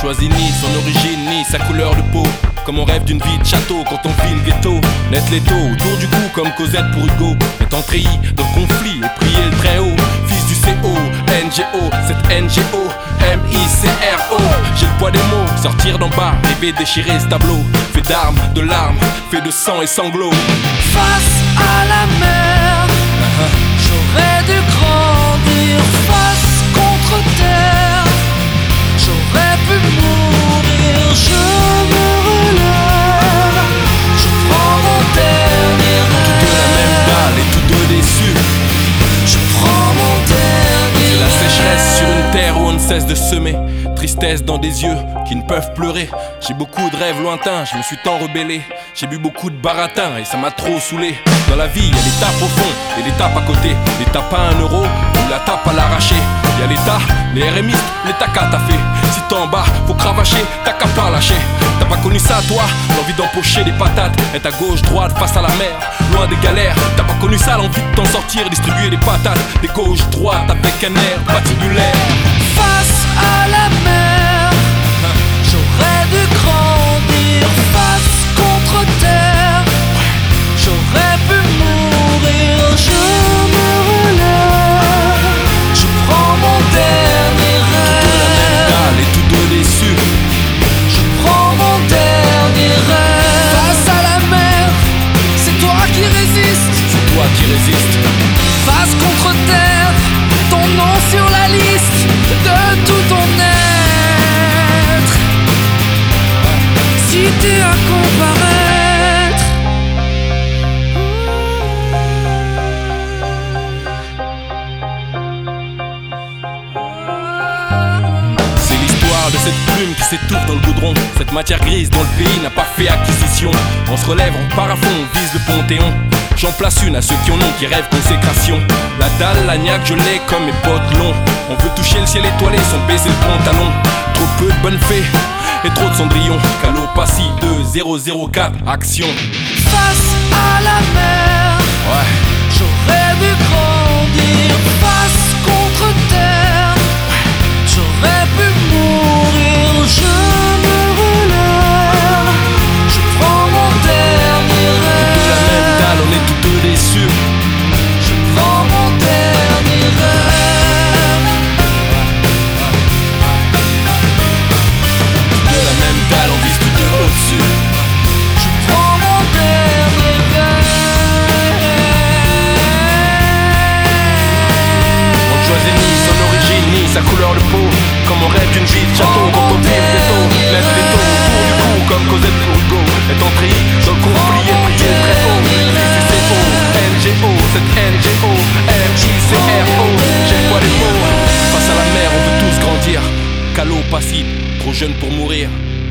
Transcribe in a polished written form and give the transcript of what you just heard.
choisi ni son origine, ni sa couleur de peau. Comme on rêve d'une vie de château quand on vit le ghetto. Net l'étau autour du cou comme Cosette pour Hugo. Étant treillis dans le conflit et prier le très haut. Fils du CO, NGO, cette NGO, MICRO. J'ai le poids des mots, sortir d'en bas, rêver déchirer ce tableau. Fait d'armes, de larmes, fait de sang et sanglots. Face à la mer, j'aurais dû grandir. Face contre terre, j'aurais pu mourir. Je me relève, je prends mon dernier rêve. Tous de la même dalle et tous deux déçus. Je prends mon dernier C'est la rêve. sécheresse sur une terre où on ne cesse de semer. Tristesse dans des yeux qui ne peuvent pleurer. J'ai beaucoup de rêves lointains, je me suis tant rebellé. J'ai bu beaucoup de baratin et ça m'a trop saoulé. Dans la vie, y'a l'étape au fond et l'étape à côté. L'étape à 1 euro ou la tape à l'arraché. Y'a l'État, les RMistes, l'État qu'a t'as fait. Si t'es en bas, faut cravacher, t'as qu'à pas lâcher. T'as pas connu ça toi, l'envie d'empocher des patates. Être à gauche, droite, face à la mer, loin des galères. T'as pas connu ça, l'envie de t'en sortir, distribuer des patates. Des gauche, droite, avec un air patibulaire. Face à la mer, j'aurais dû grandir. Face contre terre, j'aurais pu mourir. Je me relève, je prends mon dernier rêve. Dalle et tous deux déçus. Je prends mon dernier rêve. Face à la mer, c'est toi qui résistes. C'est toi qui résistes. Face contre terre, ton nom sur la liste de tout ton être. Si tu as comparaître, C'est l'histoire de cette plume qui s'étouffe dans le goudron. Cette matière grise dont le pays n'a pas fait acquisition. On se relève, on part à fond, on vise le Panthéon. J'en place une à ceux qui en ont, qui rêvent consécration. La dalle, la niaque, je l'ai comme mes potes longs. On veut toucher le ciel étoilé sans baisser le pantalon. Trop peu de bonnes fées et trop de cendrillon. Calopassi 2004, action. face à la mer, Ouais. j'aurais dû grandir. Face contre terre, j'aurais pu mourir. Je me relève, je prends mon dernier De la même rêve. dalle, on est tous deux déçus. Je prends mon dernier rêve. De la même dalle, on vise tous deux au-dessus. Je prends mon dernier rêve. On ne choisit ni son origine, ni sa couleur de peau. Comme on rêve d'une vie de château quand on vit le ghetto. Lève les taux autour du cou comme Cosette pour Hugo. Étant treillis dans le conflit et prier très haut. Fils du CO, NGO, cette NGO, MICRO. J'ai le poids des mots. Face à la mer, on veut tous grandir. Calot, passif, trop jeune pour mourir.